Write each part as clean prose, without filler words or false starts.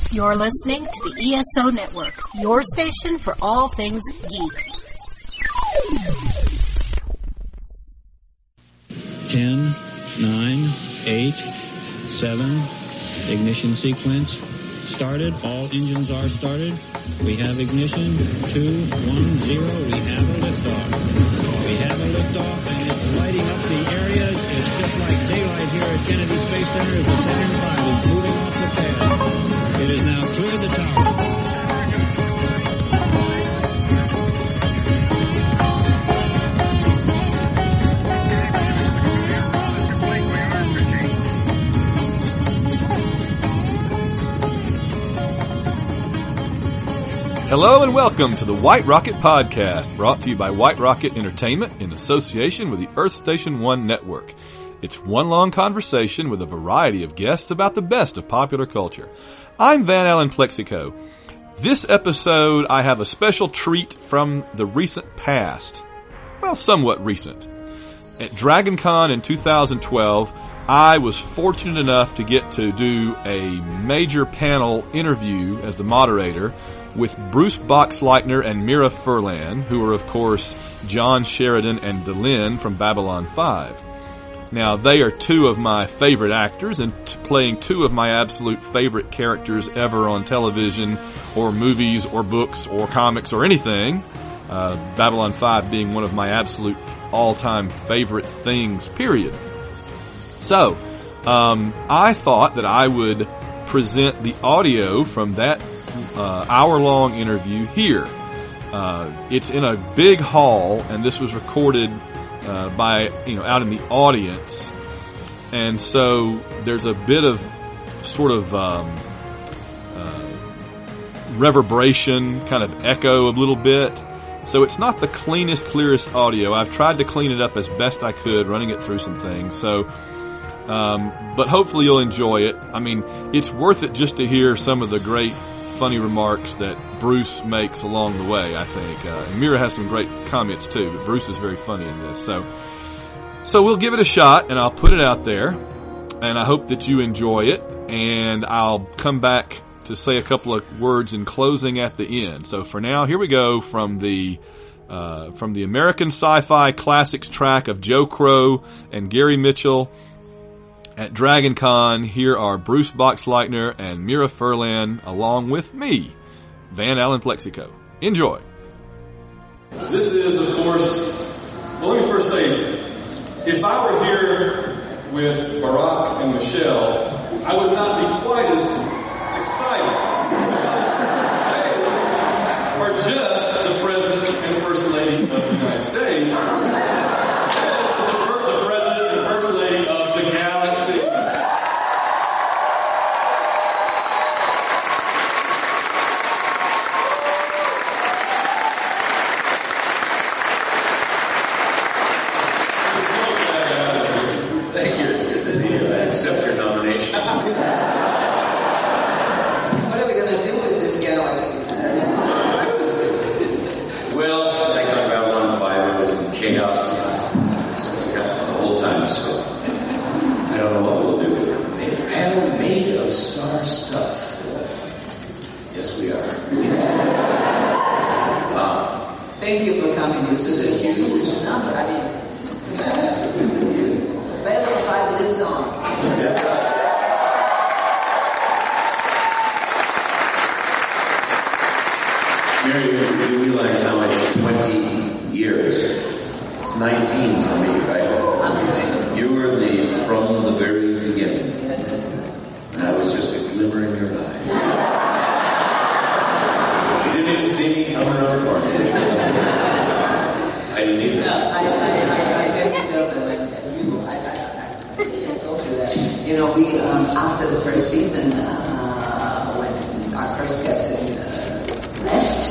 You're listening to the ESO Network, your station for all things geek. 10, 9, 8, 7, ignition sequence started. All engines are started. We have ignition. 2, 1, 0. We have a liftoff. We have a liftoff, and it's lighting up the area. It's just like daylight here at Kennedy Space Center as the Saturn V is moving off the pad. It is now cleared the tower. Hello and welcome to the White Rocket Podcast, brought to you by White Rocket Entertainment in association with the Earth Station 1 Network. It's one long conversation with a variety of guests about the best of popular culture. I'm Van Allen Plexico. This episode, I have a special treat from the recent past. Well, somewhat recent. At DragonCon in 2012, I was fortunate enough to get to do a major panel interview as the moderator with Bruce Boxleitner and Mira Furlan, who are, of course, John Sheridan and Delenn from Babylon 5. Now, they are two of my favorite actors and playing two of my absolute favorite characters ever on television or movies or books or comics or anything. Babylon 5 being one of my absolute all-time favorite things, period. So, I thought that I would present the audio from that hour-long interview here. It's in a big hall, and this was recorded out in the audience, and so there's a bit of sort of reverberation, kind of echo a little bit. So it's not the cleanest, clearest audio. I've tried to clean it up as best I could, running it through some things. So, but hopefully you'll enjoy it. I mean, it's worth it just to hear some of the great funny remarks that Bruce makes along the way, I think. And Mira has some great comments too, but Bruce is very funny in this. So we'll give it a shot, and I'll put it out there, and I hope that you enjoy it, and I'll come back to say a couple of words in closing at the end. So for now, here we go from the American Sci-Fi Classics track of Joe Crow and Gary Mitchell at DragonCon. Here are Bruce Boxleitner and Mira Furlan, along with me, Van Allen Plexico. Enjoy. This is, of course, well, let me first say, if I were here with Barack and Michelle, I would not be quite as excited, because they are just the President and First Lady of the United States, as the President and First Lady of the galaxy. Thank you. It's good to be here. I accept your nomination. What are we going to do with this galaxy? Well, like on Babylon 5, it was in chaos the whole time, so I don't know what we'll do with it. A panel made of star stuff. Yes, we are. Wow. Thank you for coming. This is a huge number. I mean, this is fantastic. This is beautiful. Babylon 5 lives on. Mary, you realize now it's 20 years. It's 19 for me, right? You were from the very beginning. Yeah, that's right. And I was just a glimmer in your eye. You didn't even see me coming around the corner, did you? I didn't either. No, I get to tell them I can't go through that. You know, we, after the first season, when our first captain left,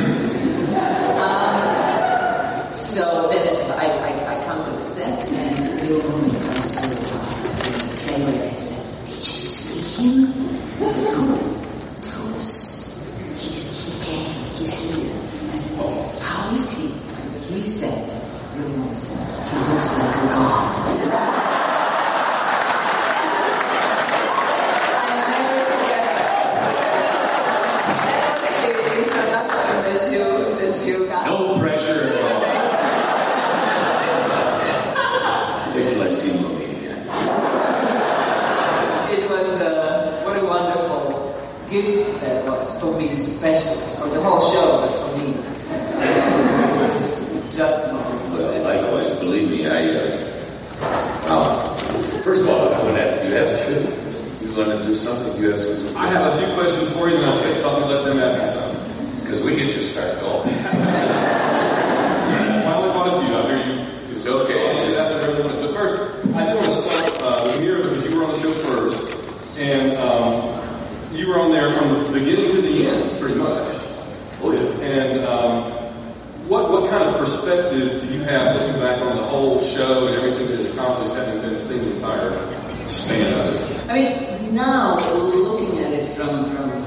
so then I come to the set, and Bill Roman comes to the trailer and says, "Did you see him?" I said, "Who?" "Bruce. He's here." I said, "Oh, how is he?" And he said, "Bill Roman said, he looks like a god." I never forget that. it was what a wonderful gift that was for me, especially for the whole show, but for me, it was just wonderful. Well, likewise, believe me, first of all, I want to, you want to do something? You have something? I have a few questions for you, and I thought we'd let them ask you something. Because we could just start going. I only want a few. I hear you. It's okay. But first, I do want to start with Mira because you were on the show first, and you were on there from the beginning to the end, pretty much. Oh yeah. And what kind of perspective do you have looking back on the whole show and everything that it accomplished, having been seeing the entire span of it? I mean, now looking at it from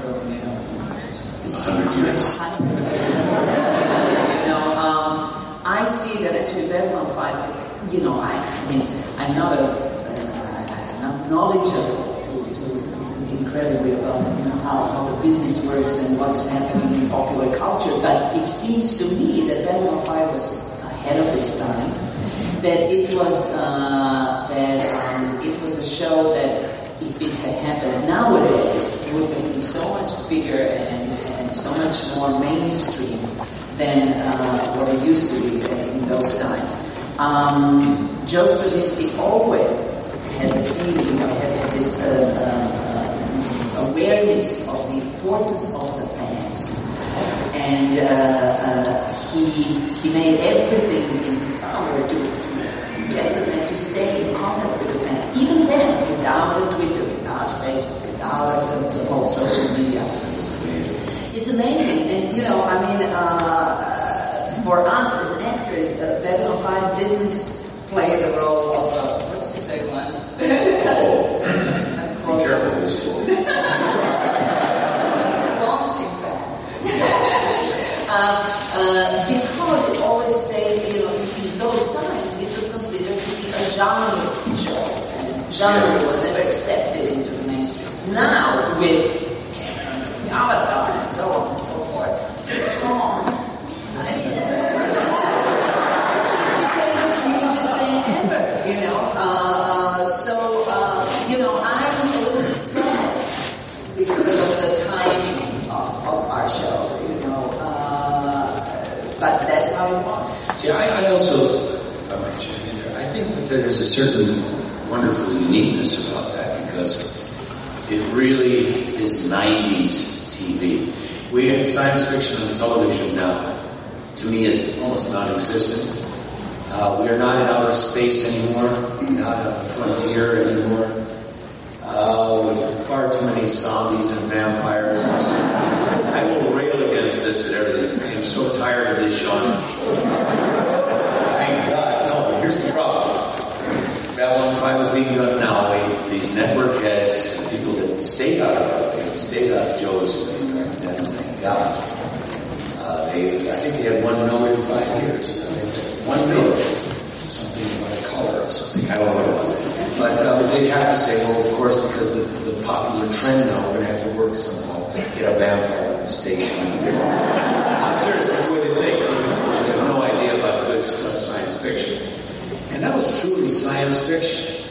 100 years. I see that actually Babylon 5, I'm not knowledgeable incredibly about how the business works and what's happening in popular culture, but it seems to me that Babylon 5 was ahead of its time, that it was a show that if it had happened nowadays, it would have been so much bigger and so much more mainstream than what it used to be in those times. Joe Straczynski always had the feeling, had this awareness of the importance of the fans, and he made everything in his power to get the fans to stay in contact with the fans. Even then, without the Twitter, without Facebook, without the whole social media. It's amazing, and for us as actors, Babylon 5 didn't play the role of what did you say once? Be careful with this quote. Launching pad. Because it always stayed, in those times, it was considered to be a genre show, and genre was never accepted into the mainstream. Now, with Cameron, Avatar, and so on and so forth, it's wrong. I'm a little bit sad because of the timing of our show, but that's how it was. See, I also, if I might chime in there, I think that there's a certain wonderful uniqueness about that because it really is 90s TV. We have science fiction on television now, to me, is almost non-existent. We are not in outer space anymore. We're not on the frontier anymore. With far too many zombies and vampires. I will rail against this and everything. I am so tired of this genre. Thank God. No, but here's the problem. Babylon 5 is being done now. These network heads, people that stayed out of our way, stayed out of Joe's way, and thank God. I think they had 1 million in 5 years. 1 million. Something about a color or something. I don't know what it was. But they'd have to say, well, of course, because the popular trend now, we're going to have to work somehow. Get a vampire on the station. I'm serious, that's the way they think. They have no idea about good stuff, science fiction. And that was truly science fiction.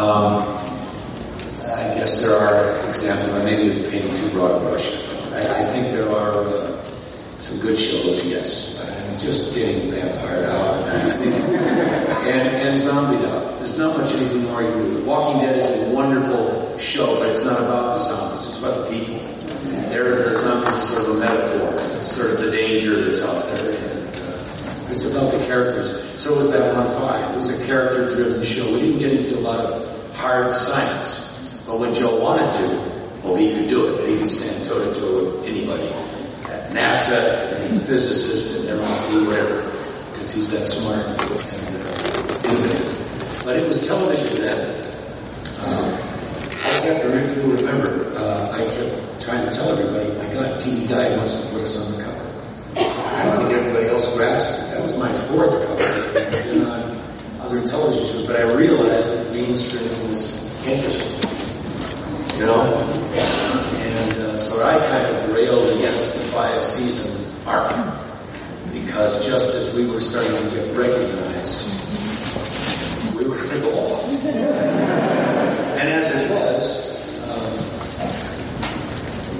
I guess there are examples, I may be painting too broad a brush. I think there are some good shows, yes. I'm just getting vampired out. And zombied out. There's not much anything more you can do. Walking Dead is a wonderful show, but it's not about the zombies. It's about the people. The zombies are sort of a metaphor. It's sort of the danger that's out there. And it's about the characters. So was Babylon 5. It was a character-driven show. We didn't get into a lot of hard science. But when Joe wanted to, he could do it. And he could stand toe-to-toe with anybody. At NASA, any physicist, at MIT, whatever. Because he's that smart and innovative. But it was television then. I kept remember, I kept trying to tell everybody, my God, TV Guide wants to put us on the cover. I don't think everybody else grasped it. That was my 4th cover. I've been on other television shows, but I realized that mainstream was interesting. And so I kind of railed against the 5-season arc. Because just as we were starting to get recognized, we were going to go off. And as it was,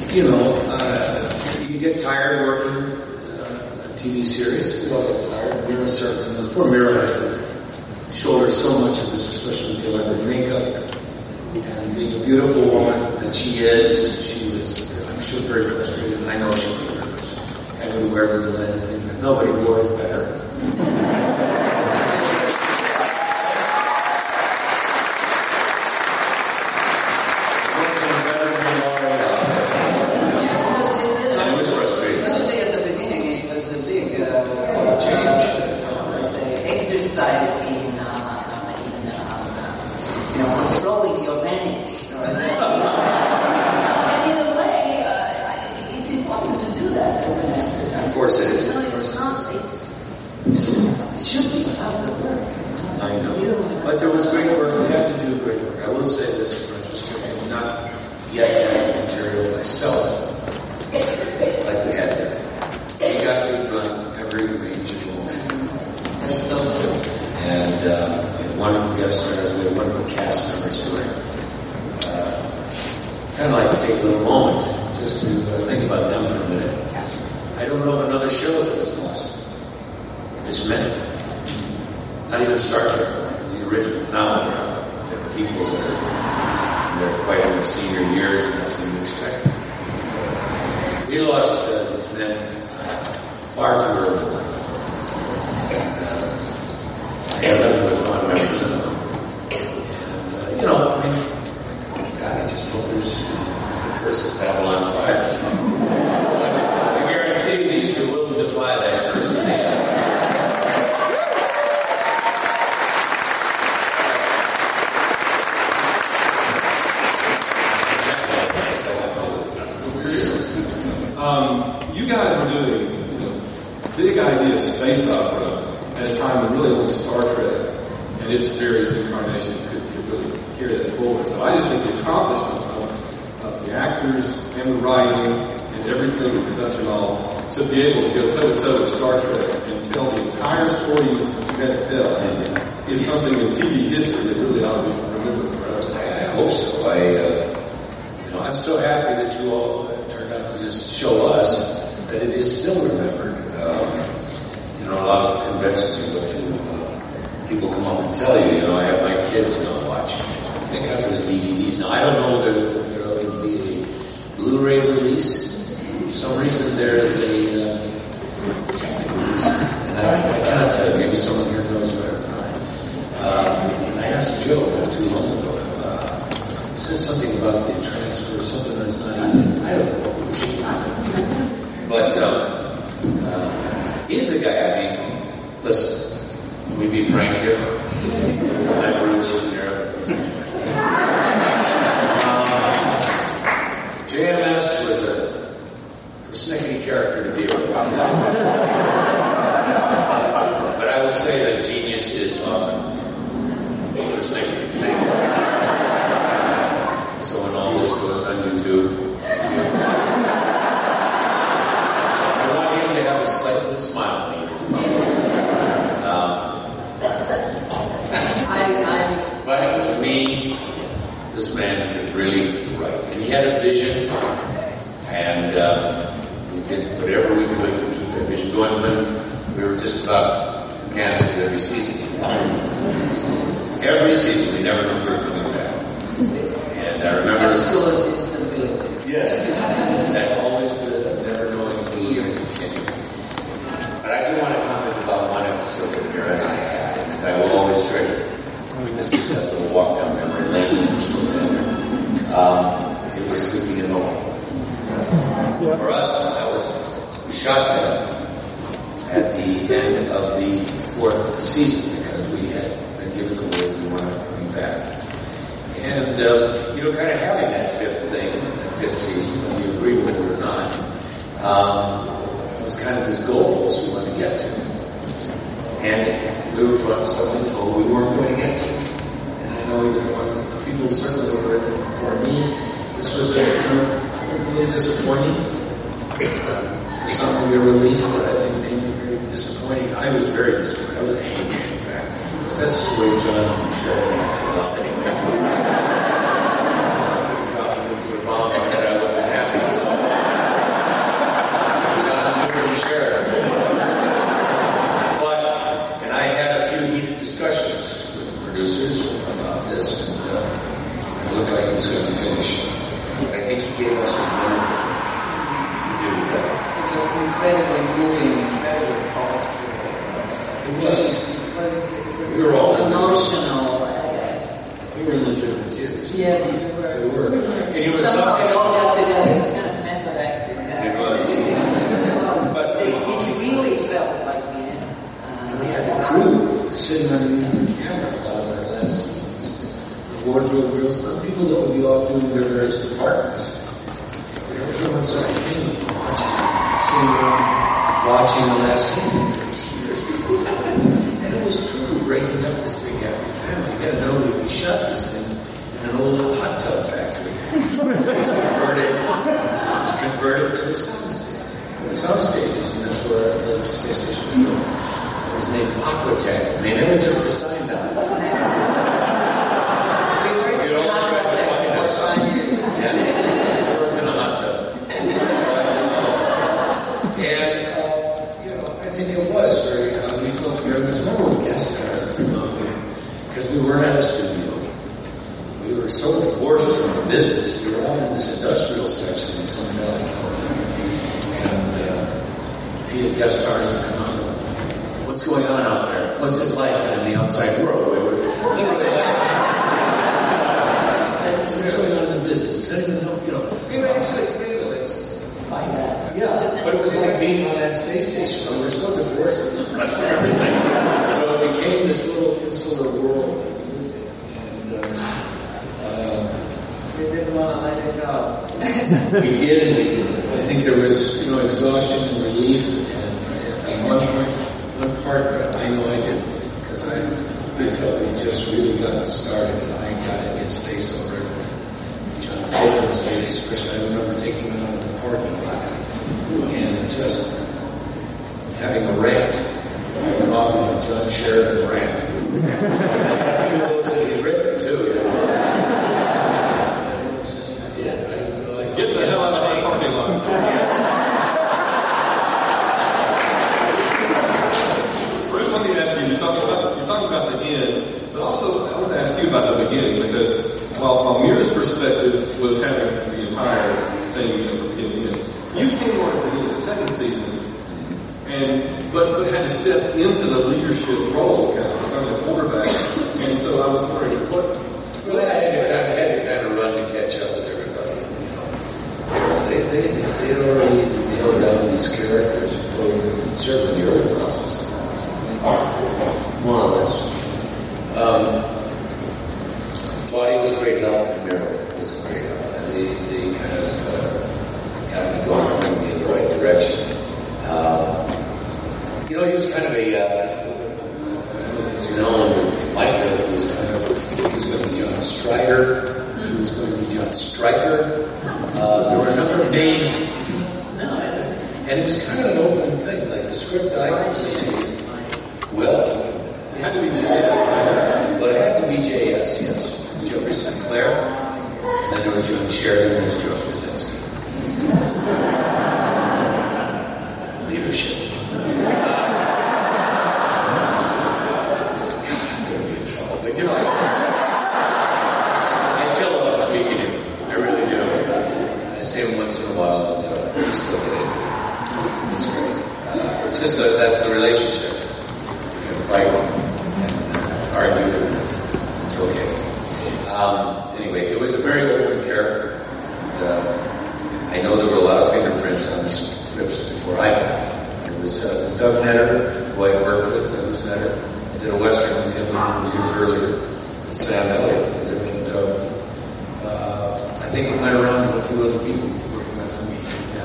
You get tired working a TV series. We all get tired. Mira certainly knows. Poor Mira had to shoulder so much of this, especially with the elaborate makeup. And being a beautiful woman that she is, she was, I'm sure, very frustrated. And I know she was nervous. Having to wear the linen thing, but nobody wore it better. Controlling your vanity. And in a way, it's important to do that as an actress. Of course it is. It's not, it should be about the work. I know. But there was great work. We got to do great work. I will say this in retrospect, not yet had material myself like we had there. We got to run every range of emotion. That's so true. And we had wonderful guest stars, we had wonderful cast members who are kind of like to take a little moment just to think about them for a minute. I don't know of another show that has lost this many. Not even Star Trek, the original. Now there are people that are quite in their senior years, and that's what you expect. We lost these men far too early in life. I have nothing but fond memories of them. And, God, I just hope there's the curse of Babylon 5. I guarantee you these two will defy that curse today. You guys were doing big idea space opera at a time when really only Star Trek and its various incarnations could really carry that forward. So I just think the accomplishment of the actors and the writing and everything, the production, all, to be able to go toe-to-toe with Star Trek and tell the entire story that you had to tell is something in TV history that really ought to be remembered forever. I hope so. I'm so happy that you all turned out to just show us that it is still remembered. A lot of conventions you go to, people come up and tell you, I have my kids now watching it. Thank God for the DVDs. Now, I don't know if there will be a Blu-ray release. For some reason, there is a technical reason. And I cannot tell you, maybe someone here knows better than I. I asked Joe not too long ago. He said something about the transfer, something that's not easy. I don't know what we should do. But, he's the guy, listen, can we be frank here? I'm Bruce, she's an Arab. JMS was a persnickety character to be with. But I would say that genius is often persnickety. So when all this goes on YouTube, to have a slight little smile on your face. But to me, this man could really write. And he had a vision, and we did whatever we could to keep that vision going. But we were just about canceled every season. Every season, we never knew if we were coming back. And I remember... Absolute instability. Yes. That always the never knowing if we were going to continue. But I do want to comment about one episode that Mira and I had that I will always treasure. This is that little walk down memory lane that we're supposed to enter. It was Sleeping in Nowhere. For us, that was we shot that at the end of the 4th season because we had been given the word we were not coming back. And, kind of having that 5th thing, that 5th season, whether you agree with it or not, it was kind of this goalpost we wanted to get to. And we were suddenly told we weren't going to get to it. And I know even people certainly were before me. This was a little disappointing. To some degree a relief, but I think maybe very disappointing. I was very disappointed. I was angry, in fact. Because that's the way John and Michelle acted a lot anyway. I couldn't drop him into a bomb like that. I wasn't happy. So was We were all emotional. We were in legitimate tears. Yes, we were. And you were Somehow something. it all got together. It was kind of method acting. It was. But It really felt like the end. we had the crew sitting underneath the camera a lot of our last scenes. The wardrobe girls, people that would be off doing their various departments. Everyone started hanging and watching, sitting around watching the last scene. Tears. And it was true, breaking up this big happy family. You gotta know we shot this thing in an old hot tub factory. It was converted to a sound stages, and that's where the space station was built. It was named Aquatech, and they never took the sign down. We worked in hot tub for 5 years. Yeah, we worked in a hot tub. I think it was very, we felt very much, remember when guest stars would come out here, because we weren't at a studio. We were so divorced from the business. We were out in this industrial section in Sun Valley, California. And the guest stars would come out. What's going on out there? What's it like in the outside world? We were literally like, what's going on in the business? Does anyone know? We were actually privileged by that. Yeah, but it was like being on that space station. We were so divorced from the rest of everything. So it became this little insular world that we lived in. And We didn't want to let it go. we did and we didn't. I think there was, exhaustion and relief, and one part, but I know I didn't, because I felt we just really got started, and I got in his face over it. John Copeland's face, especially. I remember taking him out of the parking lot and just having a rant. I went off on a John Sheridan rant. I knew those that he'd written too. Get the hell out of my parking lot. Bruce, let me ask you, you're talking about the end, but also I want to ask you about the beginning, because while Mira's perspective was having the entire thing from beginning to end, you came on at the end of the second season, but had to step into the leadership role, kind of the quarterback. And so I was wondering, Well, I had to kind of run to catch up with everybody. They had already nailed down these characters, certainly the early process, more or less. Claudia was a great help, and Mira was a great help. And they kind of got me going in the right direction. He was kind of a, I don't know if it's known, but my character was he was going to be John Strider. He was going to be John Stryker. There were a number of names. And it was kind of an open thing, like the script I received. Well, it had to be JS. But it had to be JS, yes. It was Jeffrey Sinclair. And then there was John Sheridan, and there was Joe Straczynski. Leadership. I still love tweaking it. I really do. I see him once in a while, and we still get into it. It's great. It's just that's the relationship. You can fight and argue. It's okay. Anyway, it was a very open character. And, I know there were a lot of fingerprints on the scripts before I got it. It was Doug Netter, who I worked with, Douglas Netter. I did a Western with him a number of years earlier with Sam Elliott. And I think it went around to a few other people before it went to me.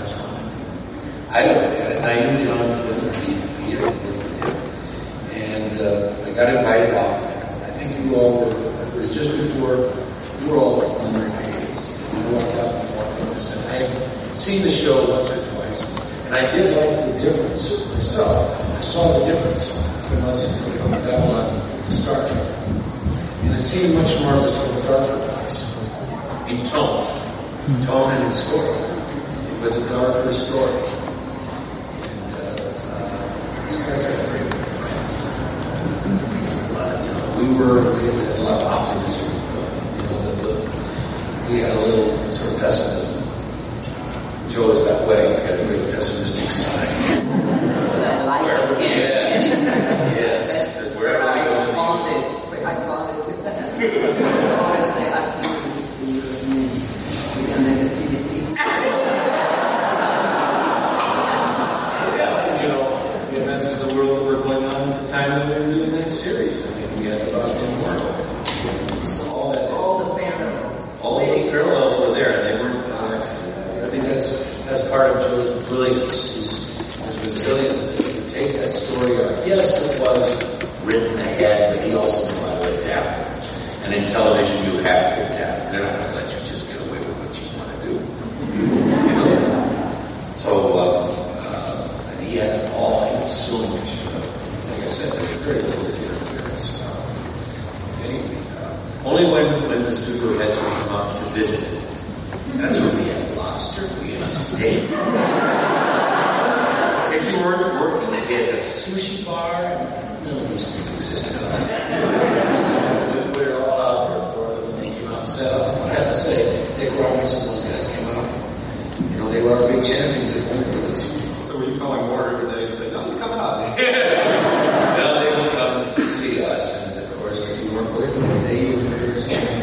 I looked at it, and I knew John Flynn and Keith Peter and worked with him. And I got invited out. I think you all were, it was just before, you were all on their days. I walked out and said, I had seen the show once or twice, and I did like the difference myself. I saw the difference from us from Babylon to Star Trek. And it seemed much more of a sort of darker place in tone and in story. It was a darker story. And Star Trek's very bright. We had a lot of optimism. We had a little sort of pessimism. Joe is that way. He's got a very pessimistic side. That's what I like. Yes. of Joe's brilliance, his resilience, that he could take that story arc. Yes, it was written ahead, but he also knew how to adapt it. And in television, you have to adapt. They're not going to let you just get away with what you want to do. You know? So, and he had it all. He had so much. Like I said, there was very little interference. If anything. Only when the studio heads would come out to visit. That's when we had lobster, we had steak. If you weren't working, they had a sushi bar. None of these things existed. We put it all out there for them when they came out and set up. I have to say, Dick Roberts and those guys came out. You know, they were our big champions at Warner Brothers. So were you calling Warner every day and say, "No, you come out"? Well, they would come and see us, and of course, if you weren't working one day, you were there something.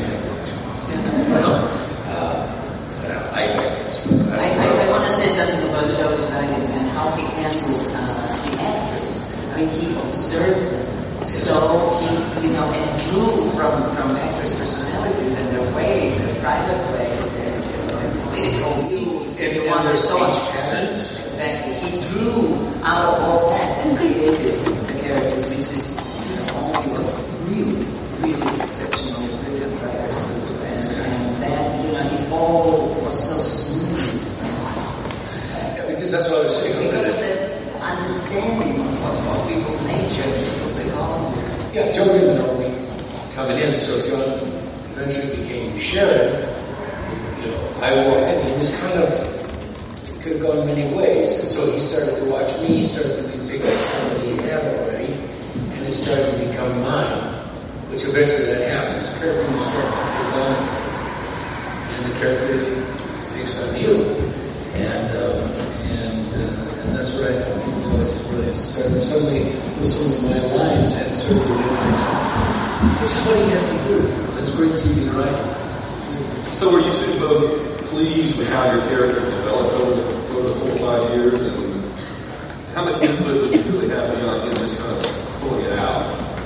I want to say something about Joe's writing and how he handled the actors. I mean, he observed them. So he, and drew from actors' personalities and their ways, their private ways, their political views. If you want to so much exactly. He drew out of all that and created the characters, which is only what really, really exceptional, brilliant writers do. And that, it all was so smooth. Yeah, because that's what I was saying. Because of that understanding of people's nature, people's psychology. Yeah, Joe didn't know me coming in, so John eventually became Sheridan. I walked in, he was kind of, it could have gone many ways, and so he started to watch me, he started to take that somebody he had already, and it started to become mine, which eventually that happens. The character you start to take on the character, and the character takes on you. And that's what I thought. It was always just brilliant. Suddenly, with some of my lines had certain impact, which is what you have to do. That's great TV writing. So were you two both pleased with how your characters developed over the 4 or 5 years? And how much input did you really have in just kind of pulling it out?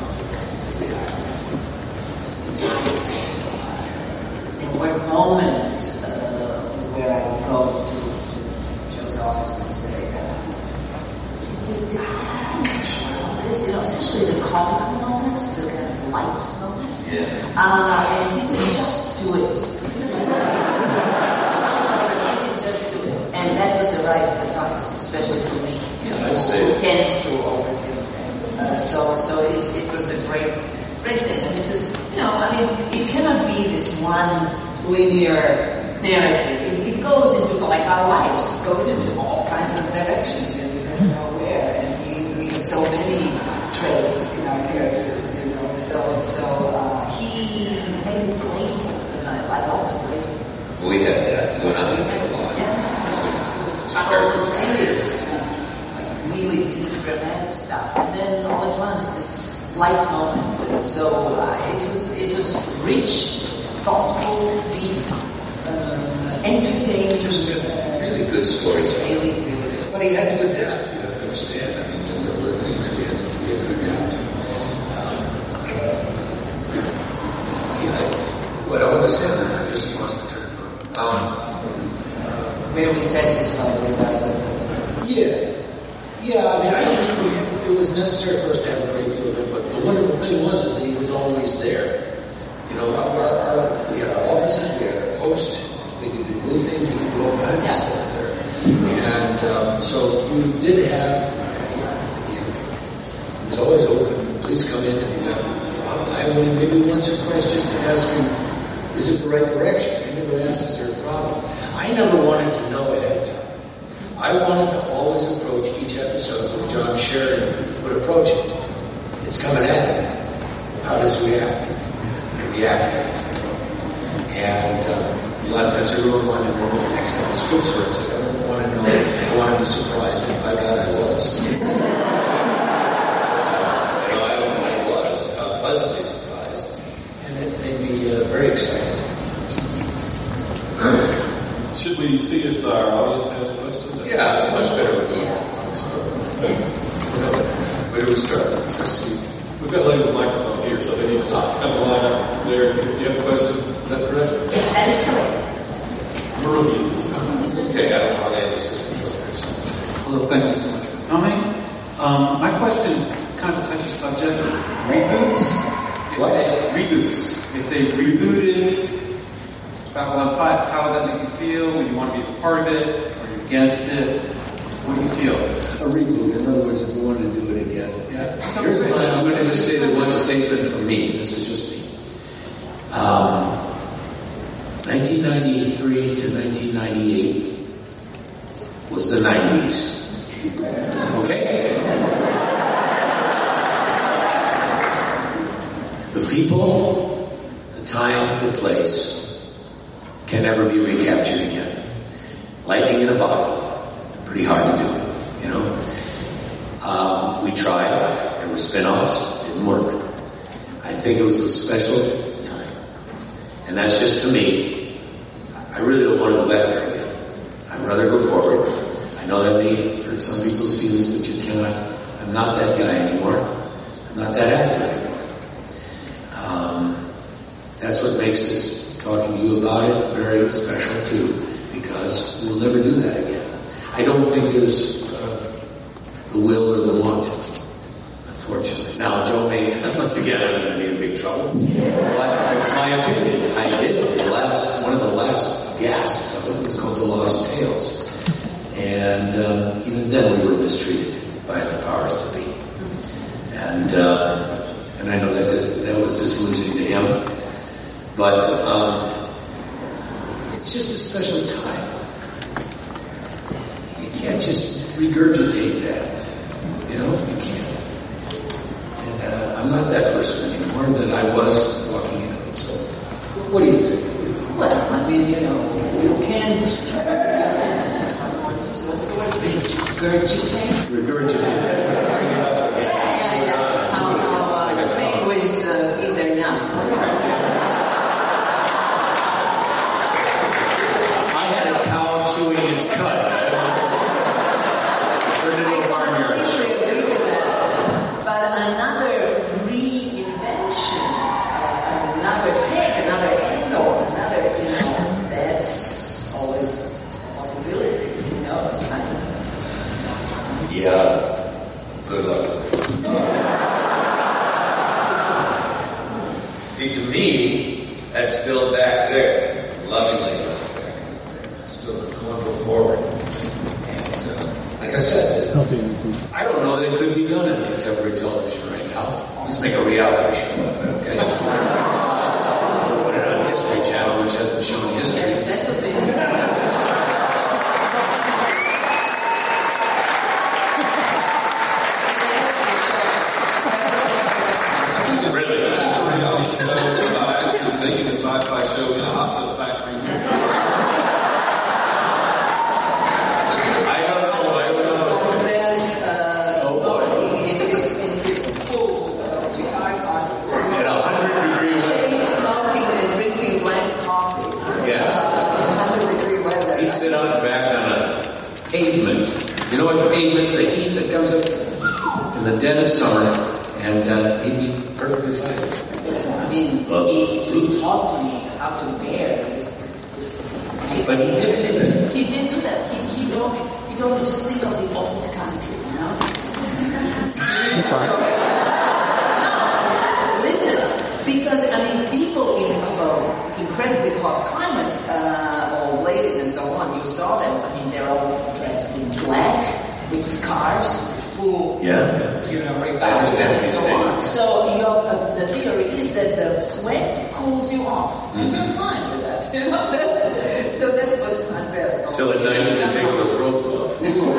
There were moments where I would go to Joe's office and say, I'm not sure about this, especially the comical moments, the kind of light moments. Yeah. And he said, just do it. You can just do it. And that was the right advice, especially for me. Yeah, I'd say. Who tends to overdo things. So it was a great thing. And it was, it cannot be this one linear narrative. It goes into, like our lives, goes into all kinds of directions, and you never know where. And we have so many traits in our characters, So he made it playful, I love the playfulness. We had that. You and I had a lot. Yes. Also serious, like really deep, dramatic stuff. And then all at once, this light moment. So it was rich, thoughtful, deep, entertaining. Just really good stories. Really, really good. But he had to adapt. You have to understand. I mean, there were things we had to adapt to. What I want to say, I just lost my train of thought. Where we satisfied with that. Yeah. I mean, I don't think it was necessary for us to have a great deal of it, but the wonderful thing was that he was always there. We had our offices, we had our post, we could do moving, we could do all kinds of stuff there. And so you did have, it was always open. Please come in if you got a problem. I went in maybe once or twice just to ask him, is it the right direction? I never asked, is there a problem? I never wanted to know ahead of time. I wanted to always approach each episode with John Sheridan would approach it. It's coming at him. How does he react? And a lot of times everyone wanted to know what the next couple of scripts were. I said, I don't want to know. I want to be surprised. And by God, I was. I was pleasantly surprised. And it made me very excited. Should we see if our audience has questions? Yeah, it's much better with you. Where do we start? Let's see. We've got a lady with a microphone here, so they need to kind of line up there. If you have a question, is that correct? That is correct. I'm a rookie. It's okay, I don't know how they have a system. Hello, thank you so much for coming. My question is kind of a touchy subject. Reboots. Reboots. If they rebooted Babylon 5, how would that make you feel? Would you want to be a part of it? Or are you against it? What do you feel? A reboot, in other words, if we wanted to do it again. Yeah. Here's my, I'm going to just say the one statement from me. This is just me. 1993 to 1998 was the 90s. Okay? The people, the time, the place can never be recaptured again. Lightning in a bottle. Pretty hard to do, you know. We tried. There were spin-offs. Didn't work. I think it was a special time. And that's just to me. I really don't want to go back there again. I'd rather go forward. I know that may hurt some people's feelings, but you cannot. I'm not that guy anymore. I'm not that actor anymore. That's what makes this, talking to you about it, very special too, because we'll never do that again. I don't think there's the will or the want, unfortunately. Now, Joe may, once again, I'm going to be in big trouble, but it's my opinion. I did one of the last gasps of it was called The Lost Tales. And even then we were mistreated by the powers that be. And I know that was disillusioning to him. But it's just a special time. You can't just regurgitate that. You know, you can't. And I'm not that person anymore that I was walking into it. So, what do you think? Well, I mean, you know, you can't. What's the word? Regurgitate? Regurgitate, that's the word. Yeah. How the penguins eat their young. I had a cow chewing its cud. Turned into a barnyard. I completely agree with that. But another reinvention, another take, another angle, another, you know, that's always a possibility. Who knows, right? Yeah. Good luck. See, to me, that's still back there. Lovingly back there. Still going to go forward. And like I said, I don't know that it could be done in contemporary television right now. Let's make a reality show. Okay? We'll put it on History Channel, which hasn't shown history. That could be. Really? Making a sci-fi show in a hot tub factory. I don't know. Andreas smoking in his full Chicago costume. At 100 degrees. Smoking and drinking black coffee. Yes. 100-degree weather. He'd sit on the back on a pavement. You know what pavement? The heat that comes up in the dead of summer, and he'd be perfectly fine. I mean, he taught me how to bear this. But he did do that. He did do that. He told me just think of the old country, you know? Listen, because, I mean, people in incredibly hot climates, old ladies and so on, you saw them, I mean, they're all dressed in black, with scarves, full, you know, regalia and so on. So the theory is that the sweat cools you off. And you're fine with that. You know, so that's what Andreas told me. Till at night you take those ropes off.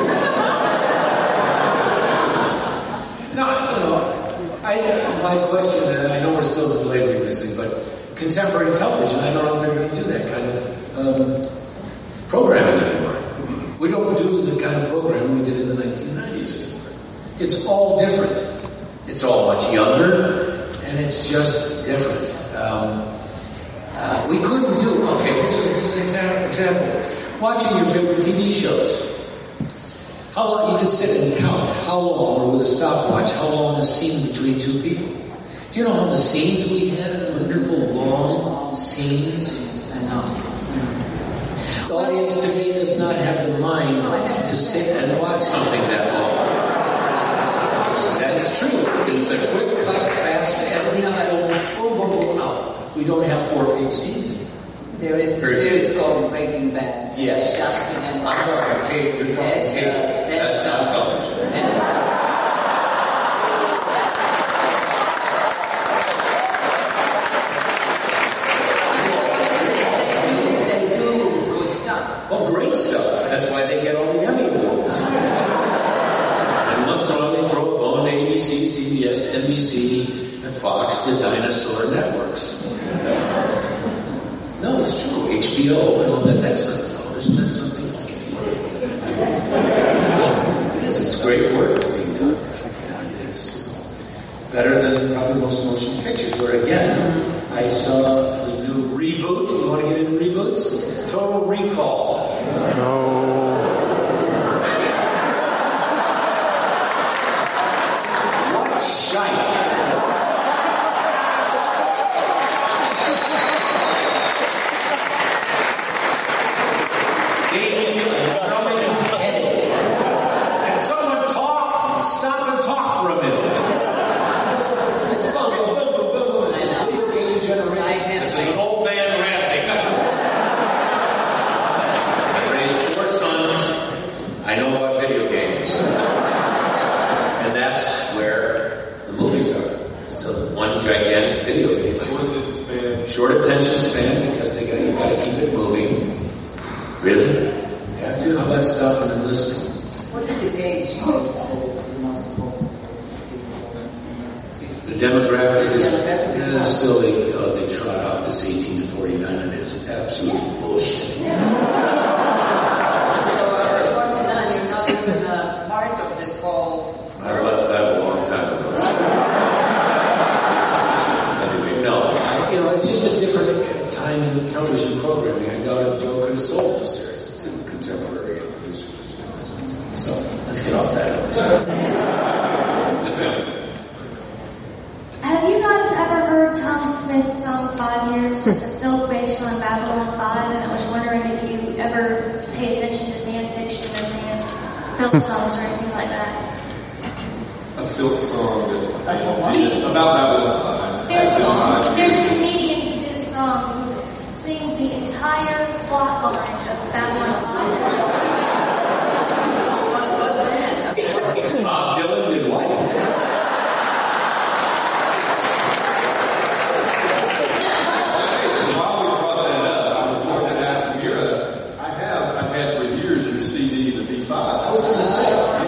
No, my question, and I know we're still belaboring this thing, but contemporary television, I don't know if they're going to do that kind of programming anymore. We don't do the kind of programming we did in the 1990s anymore. It's all different. It's all much younger, and it's just different. We couldn't do, okay, here's an example. Watching your favorite TV shows. How long, you can sit and count how long, or with a stopwatch, how long a scene between two people. Do you know how the scenes we had, wonderful long scenes? I know. The audience today does not have the mind to sit and watch something that long. That is true. It's a quick cut, fast editing. We don't have 4-page scenes. There is a series called Breaking Bad. Yes. Justin and I'm talking cable. You're talking cable. That's not television. They do good stuff. Well, great stuff. That's why they get all the Emmy Awards. And once in a while they throw a bone to ABC, CBS, NBC, and Fox, the dinosaur networks. No, it's true. HBO and all that. That's not television. That's something else. It's wonderful. It is. It's great work that's being done. And it's better than probably most motion pictures. Where again, I saw the new reboot. You want to get into reboots? Total Recall. No. What shite. Short attention span because you got to keep it moving. Really? You have to? How about stopping and listening? What is the age that is the most important? The demographic is still they trot out this 18 to 49 and it's absolute bullshit. So after 49, you're not even part of this whole. I left that a long time ago. It's just a different time in television programming. I doubt Joe could have sold the series to contemporary producers. So let's get off that. Have you guys ever heard Tom Smith's song 5 Years? It's a film based on Babylon 5, and I was wondering if you ever pay attention to fan fiction or fan film songs or anything like that. A film song about Babylon 5. There's a comedian who did a song who sings the entire plot line of Babylon 5. Bob Dylan did what? While we brought that up, I was going to ask Mira. I've had for years your CD, the B5. I was going to say.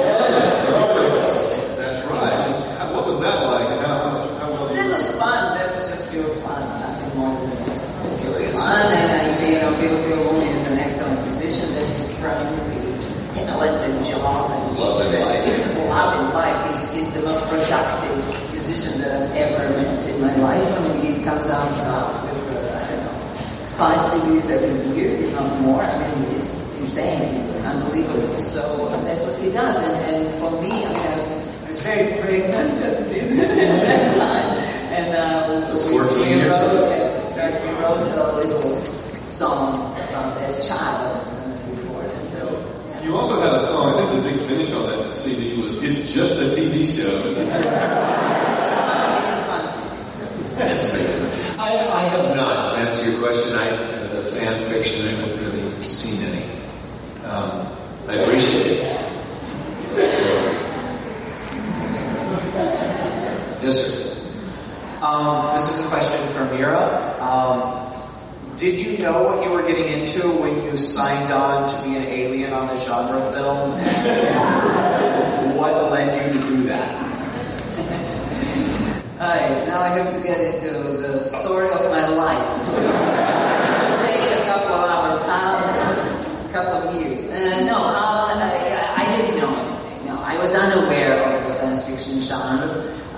That's right. What was that like? And how well That was fun. That was just pure fun. Nothing more than just fun. And Bill Mooney is an excellent musician. That his primary talent and job and love in life. He's the most productive musician that I've ever met in my life. I mean, he comes out with 5 CDs every year, if not more. I mean, it's insane. It's unbelievable. So that's what he does. And for me, I mean, I was very pregnant at that time. And was 14 years old. Yes, that's right. We wrote a little song about that child before. And so, yeah. You also had a song, I think the big finish on that CD was It's Just a TV Show. Is that It's a fun CD. I have not, to answer your question, the fan fiction, I haven't really seen any. I appreciate it. Yes, sir. This is a question for Mira. Did you know what you were getting into when you signed on to be an alien on a genre film? And what led you to do that? Alright, now I have to get into the story of my life. Take a couple of hours out, a couple of years. I didn't know anything. No, I was unaware of the science fiction genre.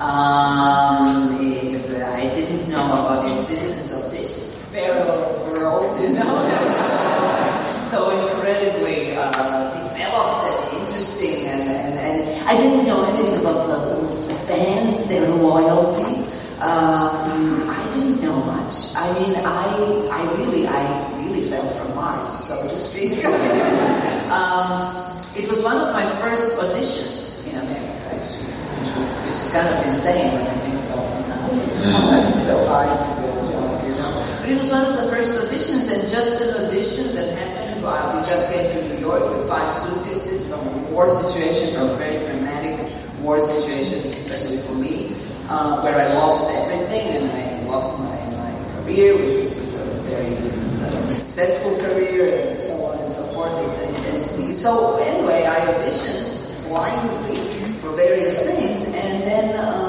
I didn't know about the existence of this parallel world, that was so incredibly developed and interesting, and I didn't know anything about the fans, their loyalty. I didn't know much. I mean, I really fell from Mars, so to speak. it was one of my first auditions in America, actually, which is kind of insane when I think about it now. It's so hard to do a job, you know. But it was one of the first auditions, and just an audition that happened while we just came to New York with 5 suitcases from a war situation, from a very dramatic war situation, especially for me, where I lost everything, and I lost my career, which was a very successful career, and so on and so forth. So anyway, I auditioned blindly for various things, and then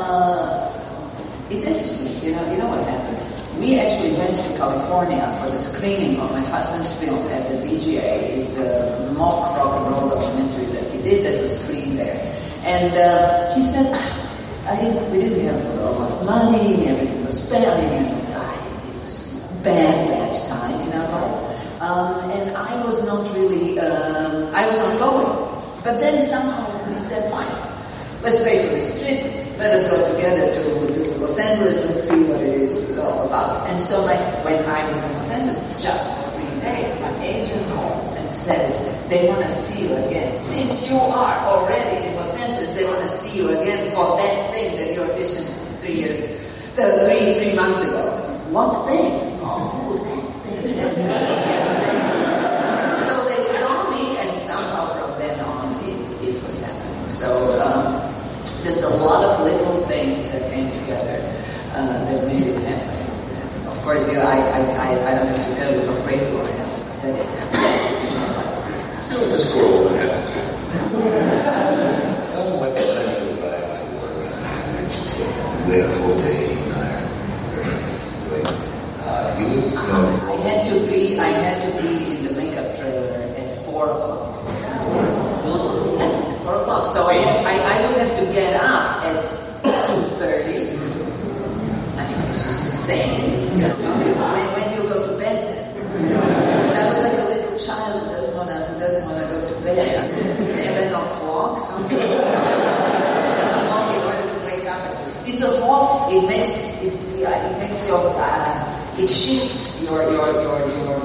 it's interesting. You know what happened? We actually went to California for the screening of my husband's film at the VGA. It's a mock rock and roll documentary that he did that was screened there. And he said, we didn't have a lot of money, everything was bad, it was a bad time in our life. And I was not really, I was not going. But then somehow we said, fine, let's pay for this trip. Let us go together to Los Angeles and see what it is all about. And so when I was in Los Angeles, just for 3 days, my agent calls and says, they want to see you again. Since you are already in Los Angeles, they want to see you again for that thing that you auditioned 3 months ago. What thing? Oh, that thing. So they saw me, and somehow from then on, it was happening. So, there's a lot of little things that came together that made it happen. Of course, I don't have to tell you how grateful I am that it happened. Tell this poor woman happened to you. Tell them what time you go by my work on average. We had a full day in I had to be in the makeup trailer at 4 o'clock. 4 o'clock. So I would have to get up at 2:30. I mean, which is insane. You know, when you go to bed. So I was like a little child who doesn't wanna go to bed at 7 o'clock. 7 o'clock in order to wake up. It's a whole. It makes your. It shifts your whole.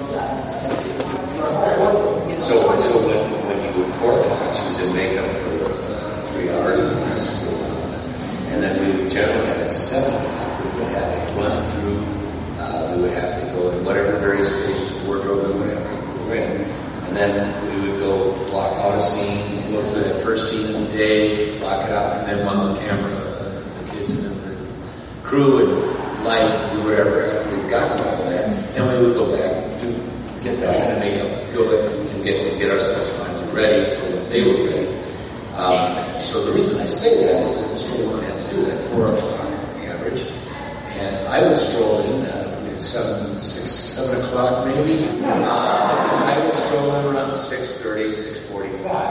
So when you were 4 o'clock, she was in makeup for 3 hours in high school, and then we would generally have at 7 o'clock. We would have to run through. We would have to go in whatever various stages of wardrobe and whatever we were in, and then we would go block out a scene, go through that first scene of the day, block it out, and then while the camera, the kids and the crew and light, do whatever after we've gotten all that, then we would go back to get back in the makeup, go back and get ourselves finally ready for what they were ready. So the reason I say that is that this woman had to do that 4 o'clock on the average, and I would stroll in at 7 o'clock maybe. I would stroll in around 6:30, 6:45.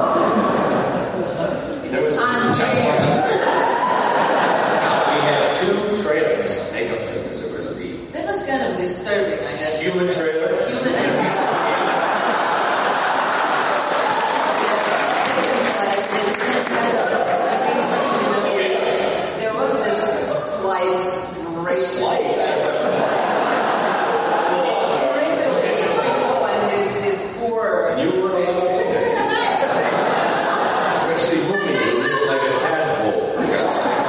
There was just wasn't fair. Now we had 2 trailers, makeup trailers. That was kind of disturbing. I had human trailer. Human and there was this slight racial this poor. You were allowed to go. Especially moving, you looked like a tadpole, for God's sake.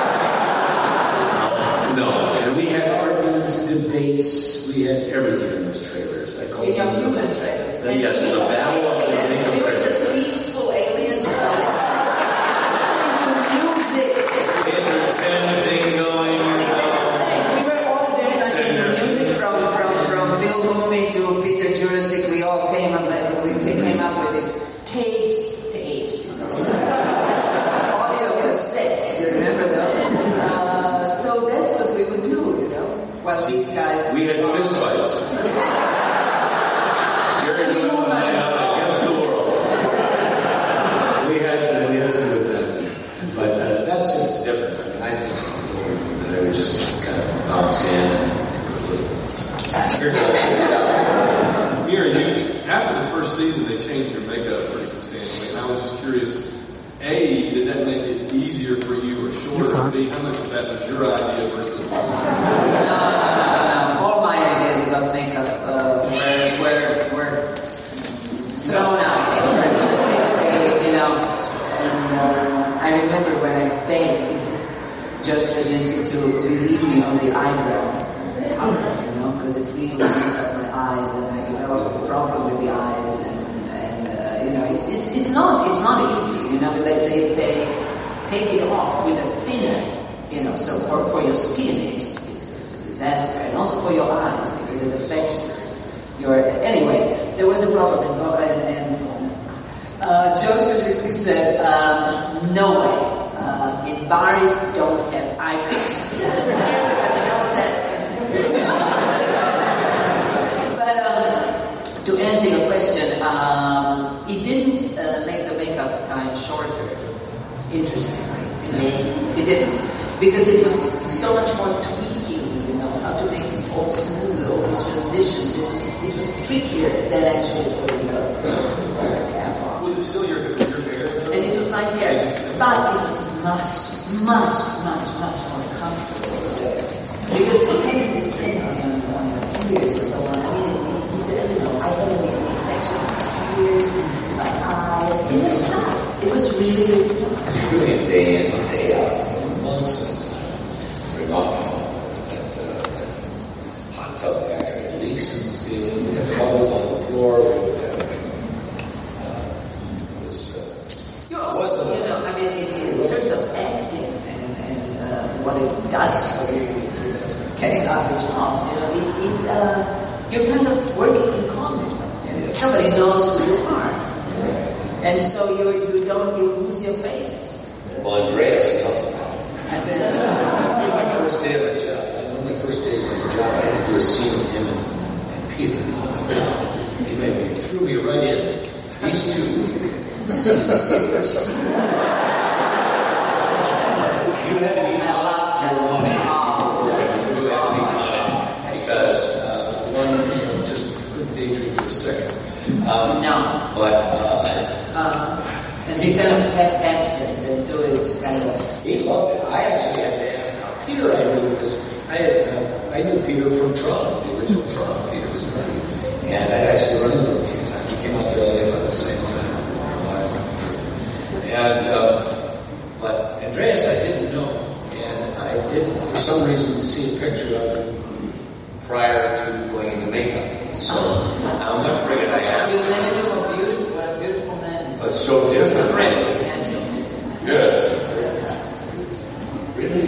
No, and we had arguments, debates, we had everything in those trailers. I called in your them human trailers. Yes, the battle of the yes, makeup we were trailers. just peaceful aliens listening to music. The same thing going. We were all very much into music from Bill Mooney to Peter Jurasik. We all came up with these tapes, audio cassettes. You remember those? So that's what we would do, you know. While these guys. We had fistfights. Jerry Lewis and I against the world. We had some good times, but that's just the difference. I mean, I just that I would just kind of bounce in and turn out. Mira, after the first season, they changed your makeup pretty substantially, and I was just curious. A, did that make it easier for you or shorter? B, how much of that was your idea versus mine? No. All my ideas about makeup were thrown out completely. Judge Straczynski to relieve me on the eyebrow powder, because it really messed up my eyes, and I developed a problem with the eyes, and it's not easy, they take it off with a thinner, so for your skin it's a disaster, and also for your eyes, because it affects anyway, there was a problem, and Joe Straczynski said, no way, in bars don't have eyebrows. Everybody knows that. But to answer your question, it didn't make the makeup time shorter, interestingly. It didn't. Because it was so much more tweaking, how to make this all smooth, all these transitions. It was trickier than actually putting the cap on. Was it still your hair? And it was my hair. But it was much more comfortable to wear. Because we had this thing on your ears and so on. I mean, I had an infection in my ears and my eyes. It was tough. It was really, really tough. You're doing it day in and day out for months at a time. Remarkable. That hot tub factory leaks in the ceiling. We had bubbles on the floor. In terms of acting and what it does for you, in terms of getting out of jobs, you're kind of working in common. Somebody knows who you are, and so you lose your face. Well, Andreas helped me. My first day of a job, one of my first days on the job, I had to do a scene with him and Peter. Oh my God, he threw me right in. These two scene stealers. You had to be on your money. You had to be on it because one just couldn't daydream for a second. No. But and he kind of have accent and do it kind of. He loved it. I actually had to ask. Now Peter, I knew because I knew Peter from Tron, the original Tron. Peter was in it, and I'd actually run into him a few times. He came out to LA about the same time. But Andreas, I didn't know, and I didn't, for some reason, see a picture of him prior to going into makeup. So I'm afraid I asked. You never knew what a beautiful man. But so different. Incredibly handsome. Yes. Really?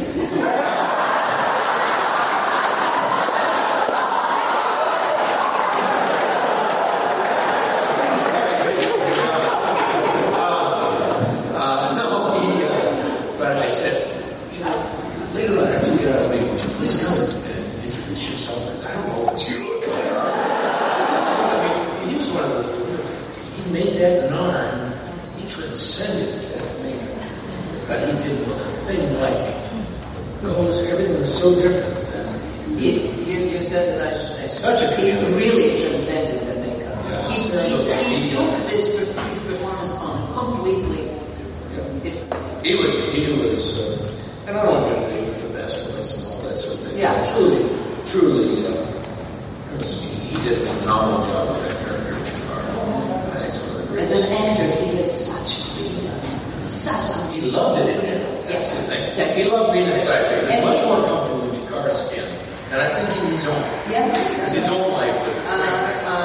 So different. You said that he really transcended the makeup. Yeah. He took his performance on completely different. He was, and I don't want to think the best for us and all that sort of thing. Yeah. But truly, he did a phenomenal job with that character. As an actor, he had such freedom, He loved it in there. That's the thing. Yes. He loved being inside there. He was much more comfortable in Jakar's skin. And I think in his own. Yeah. Because his own life was a train wreck. I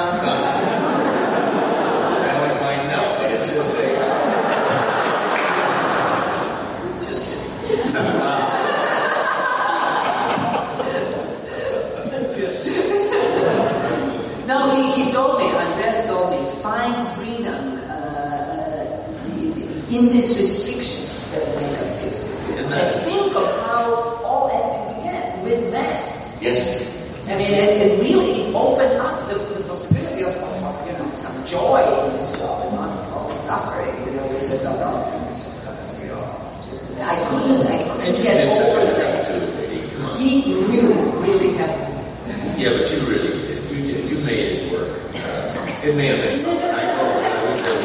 like mine now, but it's his thing. Just kidding. That's good. No, he told me, Andreas told me, find freedom in this restriction that makeup gives you. And think of how all acting began with masks. Yes. I mean, it really opened up the possibility of some joy in this job and not all the suffering. We said, no, this is just kind of, I couldn't get over that. He really had to. Yeah, but you really did. You made it work. It may have been tough. I was there with you.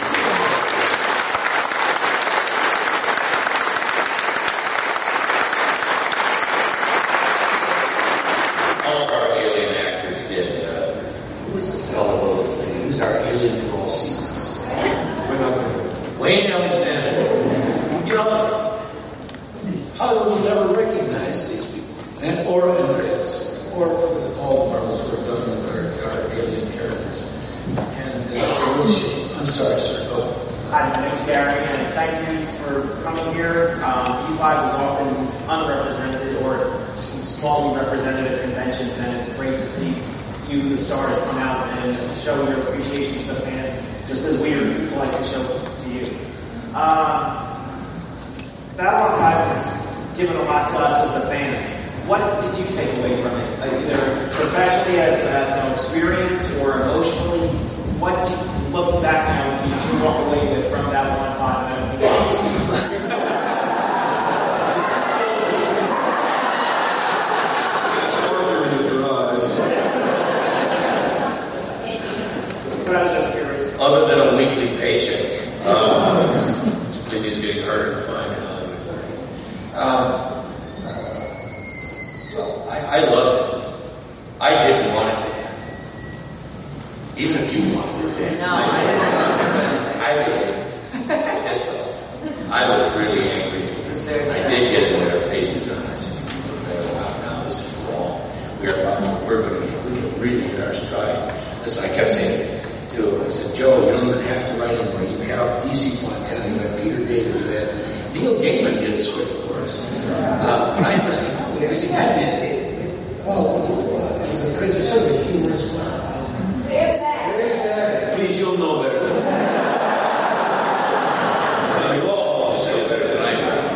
All of our alien actors did. Who was the fellow who's our alien for all seasons? Wayne Alexander. Hollywood will never recognize these people, or Andreas, or all the Marvels who have done with our alien characters. And it's a real shame. I'm sorry, sir. Go ahead. Hi, my name's Gary, and thank you for coming here. U5 is often unrepresented or smallly represented at conventions, and it's great to see you, the stars, come out and show your appreciation to the fans, just as we like to show to you. Babylon 5 has given a lot to us as the fans. What did you take away from it? Either professionally as an experience or emotionally? What did you look back now, did you walk away with from Babylon 5? But I was just curious. Other than a weekly paycheck, which is getting harder to find in Hollywood. I loved it. I didn't want it to end. Even if you wanted it to end. No, I didn't want it to end. I was pissed off. I was really angry. I did get in their faces and I said, wow, this is wrong. We can really hit our stride. Listen, I kept saying to him, I said, Joe, you don't even have to write anymore. You have DC Fontana, you have Peter David, you have Neil Gaiman did a script for us. When I first came out, we actually had this. Oh, it was a crazy, sort of a humorous one. Please, you'll know better than that. You all know say better than I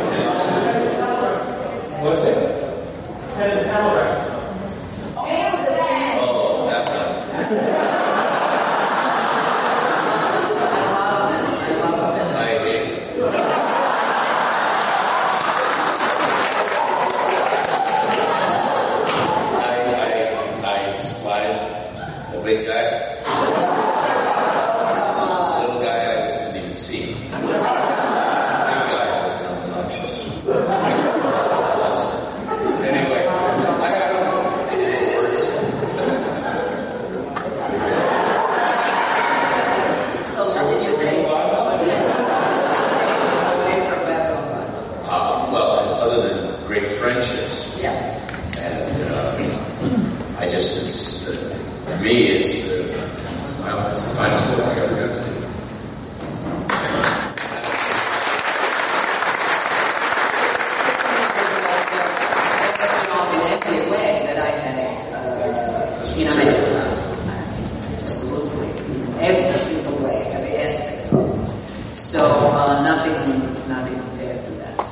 do. What's it? Penn and Teller. Oh, that one. I agree. I despised the big guy. The little guy I just didn't even see. The big guy was obnoxious. Anyway, I don't know. It is words. So what did you think? Away from Babylon 5. Well, other than great friendships. Yeah. And I just, to me, it's the finest work I ever got to do. That's job in every way that I had, absolutely, every single way, every aspect of it. So nothing compared to that.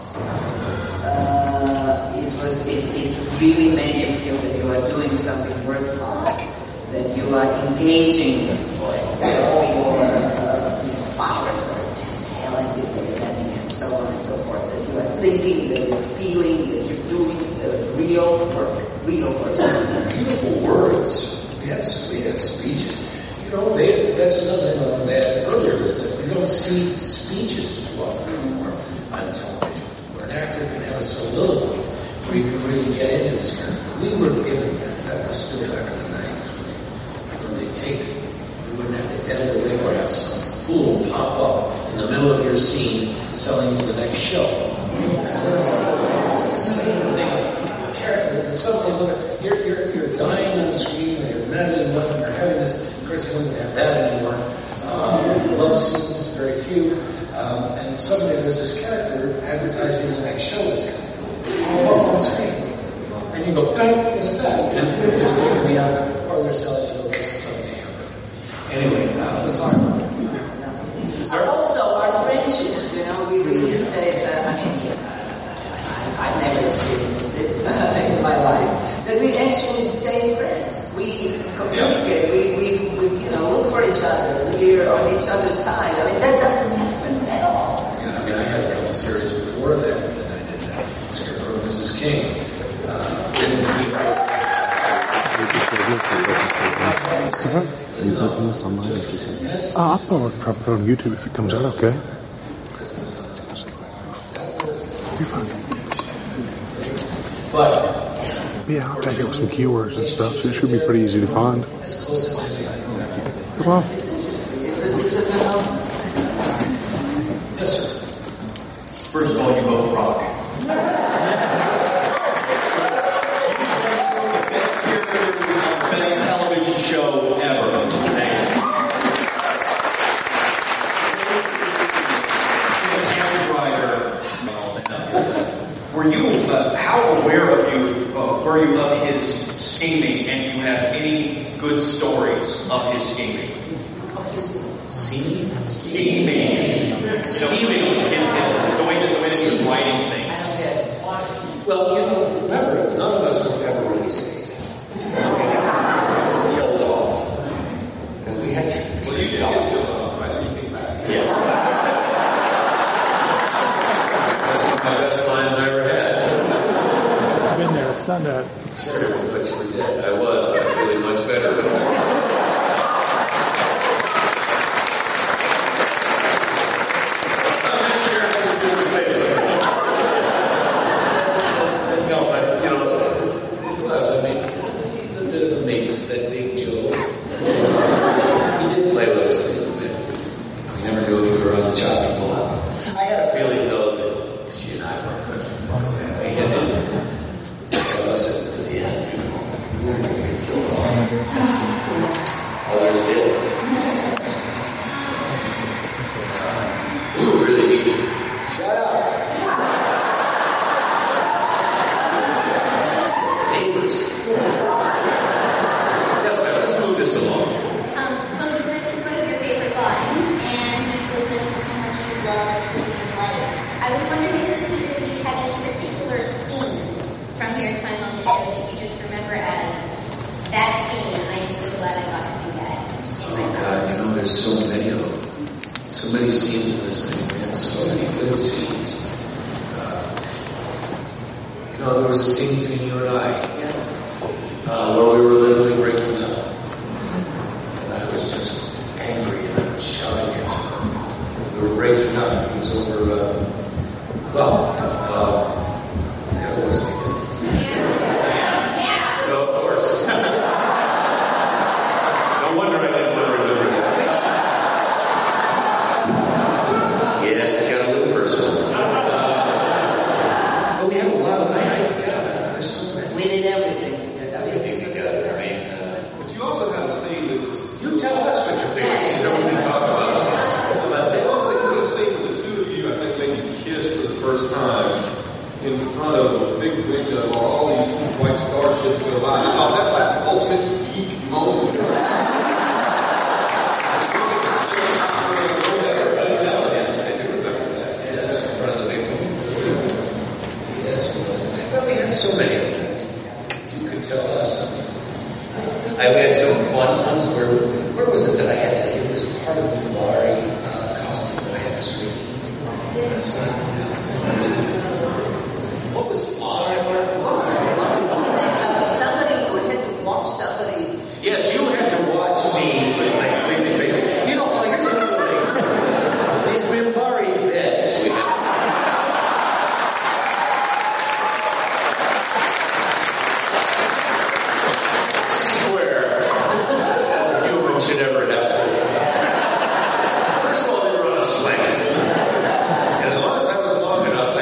It really made you feel that you are doing something worthwhile, that you are engaging all your fires are talented, that is happening, and so on and so forth. That you are thinking, that you're feeling, that you're doing the real work. Beautiful words. We had speeches. You know, that's another thing I had earlier is that we don't see speeches too often anymore on television, where an actor can have a soliloquy where you can really get into this character. We were given that was still back in the 90s when they take it. We wouldn't have to edit away or have some fool pop up in the middle of your scene selling you the next show. So it's the same thing. Character, suddenly you're dying on the screen, or you're meddling with them, or having this. Of course, you don't have that anymore. Love scenes, very few. And suddenly there's this character advertising the next show that's coming on the screen. And you go, "Bang, what is that?" And they're just taking me out, or they're selling you something hamburger. Anyway, let's talk about it. Also, our friendships, we really stayed, I've never experienced it in my life, that we actually stay friends. We communicate, we look for each other, we're on each other's side. That doesn't happen at all. Yeah, I had a couple series before that, and I did Scarecrow and Mrs. King. Are you posting this online? I'll put it on YouTube if it comes out, okay? You're fine. Yeah, I'll take it with some keywords and stuff, so it should be pretty easy to find. Well, Yes, sir. First of all, you both rock. how aware were you of his scheming, and you have any good stories of his scheming? Of his scheming? Scheming is the way that he was writing things. Well, remember, none of us were ever really safe. Killed off. Because we had to. Well, you did get killed off, right? You came back. Yes. That's one of my best lines I ever had. I've been there, done that. Sure, I thought you were dead. I was, but I'm feeling much better. That big Joe. He did play with us a little bit. We never knew if we were on the chopping block. I had a feeling, though, that she and I weren't going to go that way. And then us to the end. We weren't going to get killed off. Others did. Ooh, really neat. Shut up. Neighbors. Let's move this along. Well, you mentioned one of your favorite lines, and you mentioned how much you love Sleeping Light. I was wondering if you had any particular scenes from your time on the show that you just remember as that scene. I'm so glad I got to do that. Oh God, there's so many of them. So many scenes in this thing, man. So many good scenes. There was a scene between you and I. Where we were literally breaking up. And I was just angry and I was shouting at you. We were breaking up. It was over, it wasn't good. Yeah. No, of course. No wonder I didn't want to remember that. Yes, it got a little personal. But we had a lot of there's so many. We did everything. But you also had a scene that was... You tell us what your favorite scenes are when we talk about that. Well, it was a scene where the two of you, I think, maybe kissed for the first time in front of a big window while all these white starships go by. I thought that's like the ultimate geek moment. I do remember that. Yes, in front of the big window. Yes, it was. But we had so many of them. You could tell us. I had some fun ones where was it that I had to, it was part of the Mari costume that I had to sort of eat. What was fun? Somebody had to watch somebody. Yes, you had to watch me with my sleeping baby. Here's another thing. These Minbari beds we had. Should ever happen. First of all, they were on a slant. And as long as I was long enough,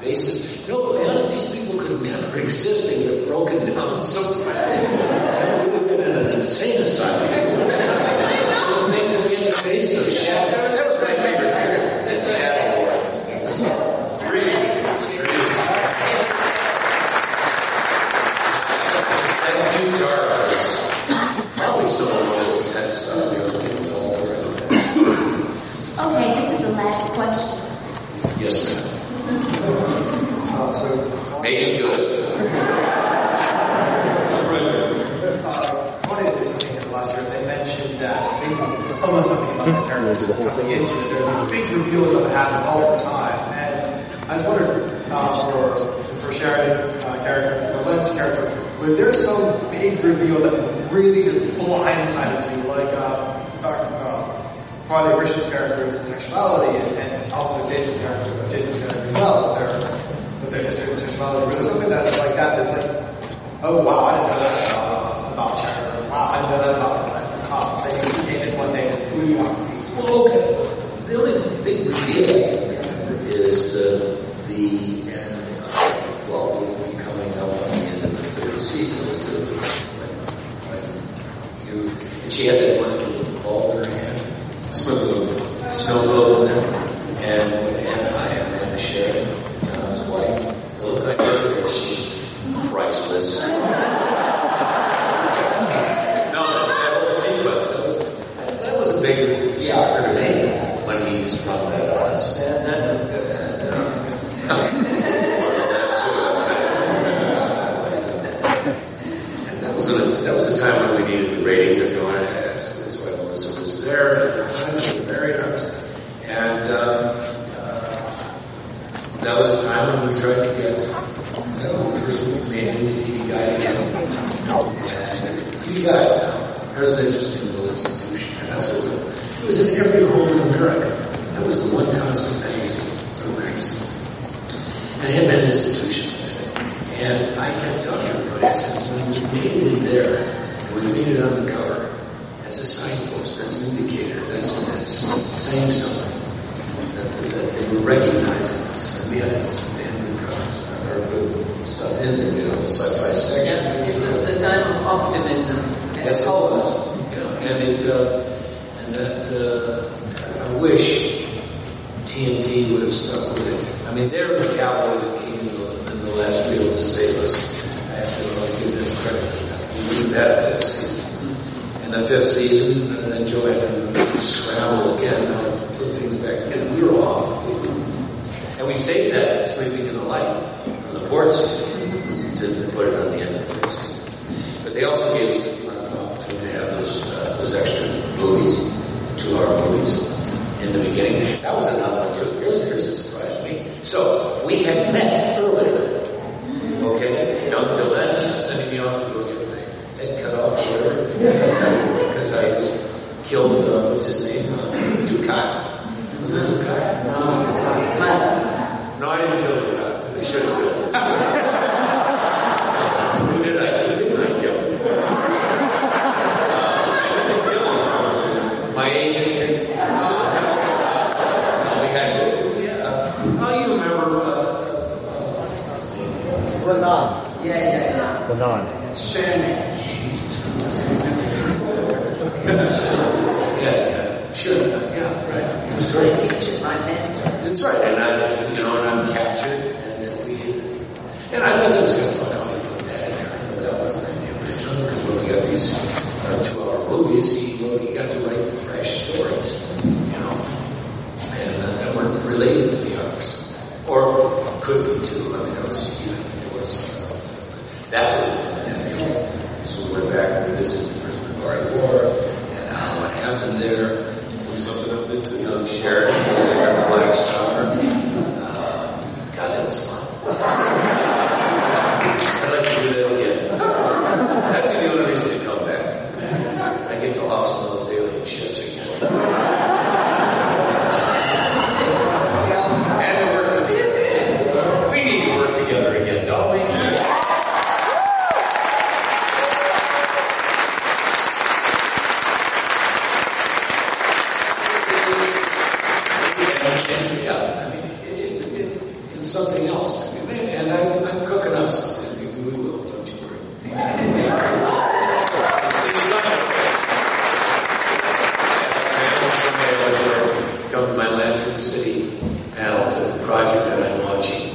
faces. No, man, these people could never exist. They would have broken down so fast. They would have been in an insane asylum. The things that we had to face, the shadow. That was my favorite period. The shadow war. Thank you, Dark. Probably some of the most intense stuff we ever did was all around. Okay, this is the last question. Yes, ma'am. Make it good. Tony did something in the last year. They mentioned that something about the characters coming into it. There was big reveals that happened all the time. And I was wondering, for Sheridan's character, the Len's character, was there some big reveal that really just blindsided you? Like, probably Richard's character's sexuality and also Jason's character as well, with their history of sexuality. Was there something that like that that's like, oh wow, I didn't know that about Sharon. Wow, I didn't know that about that you came in one day and blew you off your feet. Well, okay. The only big reveal I can remember is we'll be coming up on the end of the third season, was and she had that wonderful ball in her hand. Snow globe in there. And when Anna Sheridan, Tom's wife, looked like her, she's priceless. No, that whole sequence, that was a big shocker to me when he sprung that on us. That was good. And that was a time when we needed the ratings, if you wanted to ask. That's why Melissa was there at the time she married us. And that was a time when we tried to get, that was the first we made a new TV Guide again. And TV Guide now, there's an interesting little institution. And that's what it was in every home in America. That was the one constant magazine. And it had been institutionalized. And I kept telling everybody, I said, when we made it in there, and we made it on the cover, that's a signpost, that's an indicator, that's saying something. That they were recognizing us. And we had some damn good covers. Our good stuff in there, sci-fi section. Yeah, it was the time of optimism. Yes, it was. Yeah. I wish TNT would have stuck with it. I mean, they're the cowboy that came in the last reel to save us. I have to always give them credit for that. We didn't have a fifth season. In the fifth season, and then Joe had to scramble again how to put things back together. We were off. And we saved that Sleeping in the Light for the fourth season to put it on the end of the fifth season. But they also gave us the opportunity to have those extra movies, 2-hour movies in the beginning. That was another one too. Here's a surprise to me. So we had met earlier. Okay? Young Delenn was sending me off to go get my head cut off or whatever. Because I was killed, what's his name? Ducat. Was it Ducat? No, I didn't kill Ducat. I should have killed him. Who did I kill? I didn't kill him. My agent. You remember, what's his name? Renan. Yeah. Renan. Sandy. Yeah, sure. Yeah, right. He was great. Teacher, my mentor. That's right. And I'm captured. And I thought that was kind of fun how he put that in there. That wasn't in the original, because when we got these 2-hour movies, he got to write fresh stories, and that weren't related to the arcs. Or could be too. I mean, that was so we went back and revisited the First Bulgarian War and what happened there. It was something up into young Sheridan as a Black Star. God, that was fun. I'd like to do that again. That'd be the only reason to come back. I get to off some of those alien ships again. Together again, don't we? Yeah, I mean, in something else. city panel to the project that I'm launching.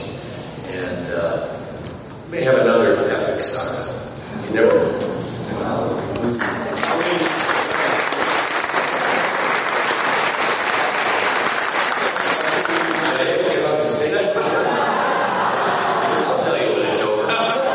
And may have another epic saga. You never know. I'll tell you when it's over.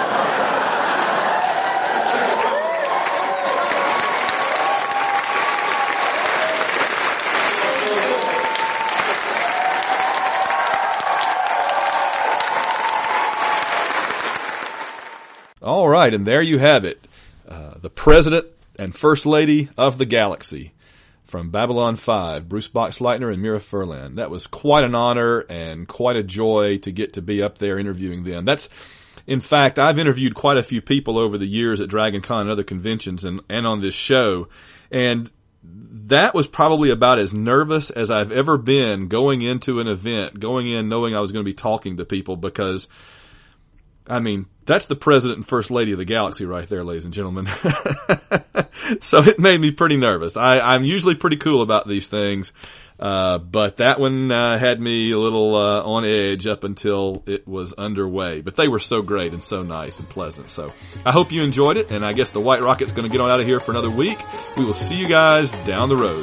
All right, and there you have it. The President and First Lady of the Galaxy from Babylon 5, Bruce Boxleitner and Mira Furlan. That was quite an honor and quite a joy to get to be up there interviewing them. In fact, I've interviewed quite a few people over the years at Dragon Con and other conventions and on this show, and that was probably about as nervous as I've ever been going into an event, going in knowing I was going to be talking to people, because I mean, that's the President and First Lady of the Galaxy right there, ladies and gentlemen. So it made me pretty nervous. I'm usually pretty cool about these things, but that one had me a little on edge up until it was underway. But they were so great and so nice and pleasant. So I hope you enjoyed it, and I guess the White Rocket's going to get on out of here for another week. We will see you guys down the road.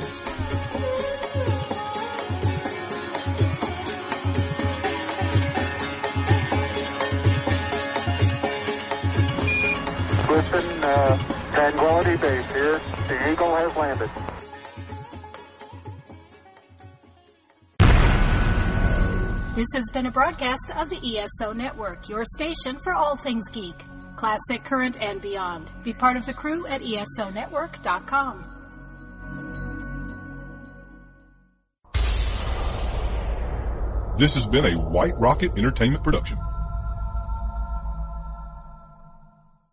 Tranquility Base here. The Eagle has landed. This has been a broadcast of the ESO Network, your station for all things geek, classic, current, and beyond. Be part of the crew at ESONetwork.com. This has been a White Rocket Entertainment production.